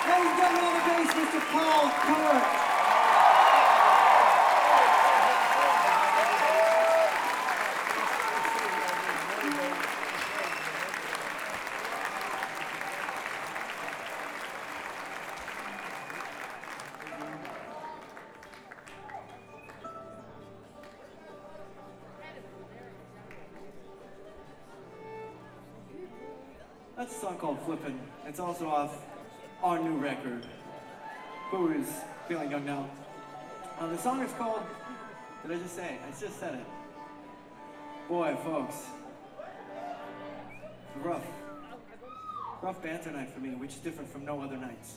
Ladies and gentlemen, on the bass, Mr. Paul Kurt. That's a song called Flippin'. It's also off our new record, Who Is Feeling Young Now. The song is called, did I just say it? I just said it. Boy, folks, rough banter night for me, which is different from no other nights.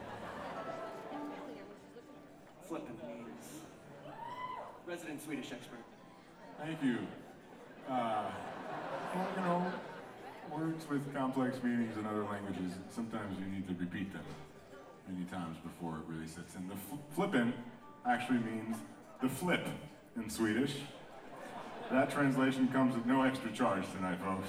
Flippin' means resident Swedish expert. Thank you. Well, you know, words with complex meanings in other languages, sometimes you need to repeat them many times before it really sets in. The flippin' actually means the flip in Swedish. That translation comes with no extra charge tonight, folks.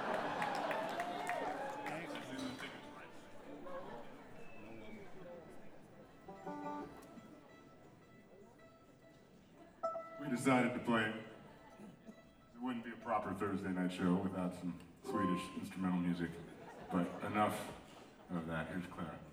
We decided to play it. It wouldn't be a proper Thursday night show without some Swedish instrumental music, but enough of that. Here's Clara.